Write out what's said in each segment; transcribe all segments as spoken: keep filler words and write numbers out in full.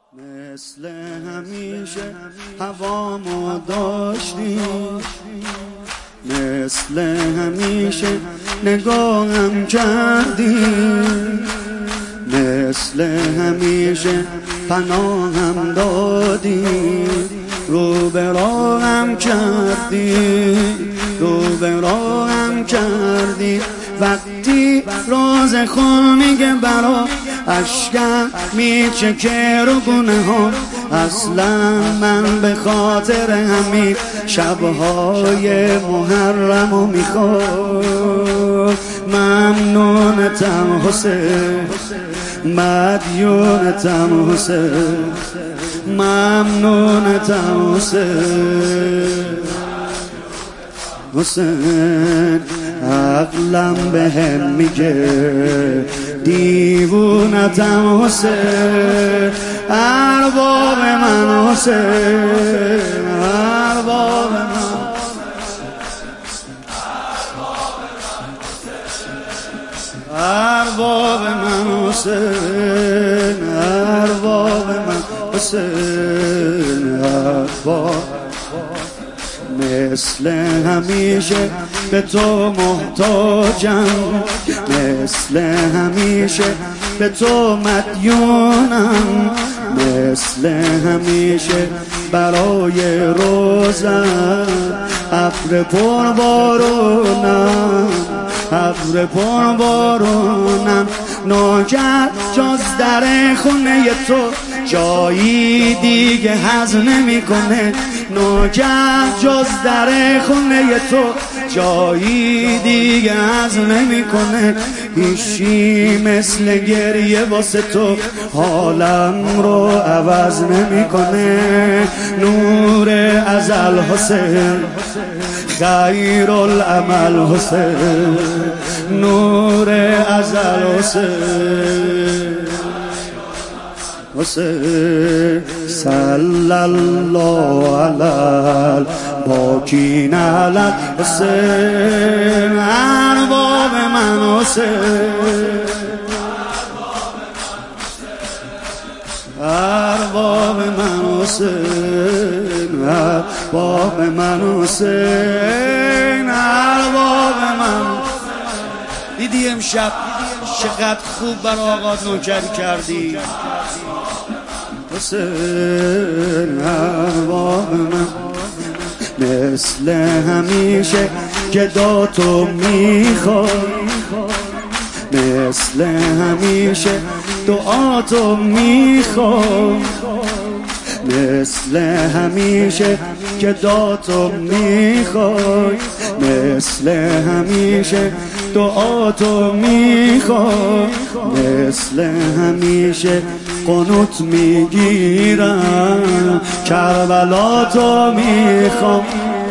مثل همیشه هوامو داشتی، مثل همیشه نگاهم کردی، مثل همیشه پناهم دادی، رو به راهم کردی، رو به راهم کردی. وقتی راز خون میگه برا اشکم میچکه رو گونه ها، اصلا من به خاطر همین شبهای محرمو میخوام. ممنونتم حسین، مدیونتم حسین، ممنونتم حسین. حسین عقلم بهم میگه دیوونتم حسین، ارباب من حسین، ارباب من، ارباب من حسین، ارباب من حسین، ارباب. مثل همیشه به تو محتاجم، مثل همیشه به تو مدیونم، مثل همیشه برای روزم ابر پر بارونم، ابر پر بارونم. ناگه جز در خونه تو جایی دیگه هضم نمیکنه، ناگه جز در خونه تو جایی دیگه هضم نمیکنه. هیچی مثل گریه واسه تو حالم رو عوض نمیکنه. نور ازل حسین، خیر العمل حسین، نور ازل حسین، حسین. صلی الله علی باکین علی حسین، ارباب من حسین، ارباب من حسین، ارباب من حسین، ارباب من. دیدی امشب چقدر خوب برای آقا نوکری کردی حسین، ارباب من. مثل همیشه که داتو میخوای، مثل همیشه دعاتو میخوای، مثل همیشه که دعاتو میخوای، مثل همیشه دعاتو میخوای، مثل همیشه قنوت میگیرم، کربلاتو میخوام،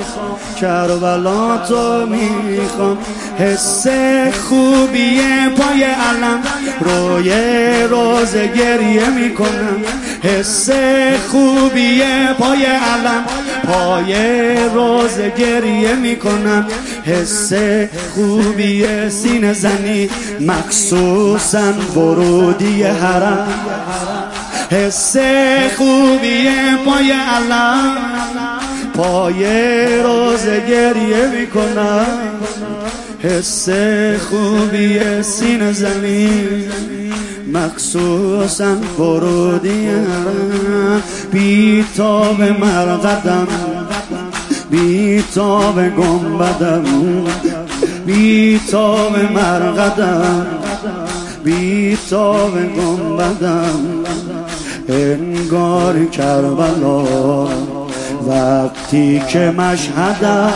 کربلاتو میخوام. حس خوبیه پای علم روی روز گریه میکنم، حس خوبیه پای علم پای روز گریه میکنم. حس خوبیه سینه زنی مخصوصا ورودی حرم، حس خوبیه پای علم پای روز گریه میکنم. حس خوبی سینه زمین مخصوصا ورودی حرم. بی تاب مرقدم، بی تاب گنبدم، بی تاب مرقدم، بی تاب گنبدم. انگار کربلا وقتی که مشهدم.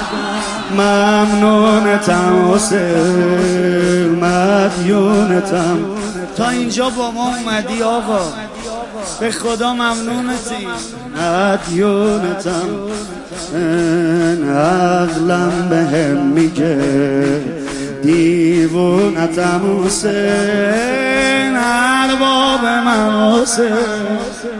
ممنونتم حسین، مدیونتم. تا اینجا با ما اومدی آقا، به خدا ممنونتی، مدیونتم. عقلم بهم میگه دیوونتم حسین، ارباب من حسین.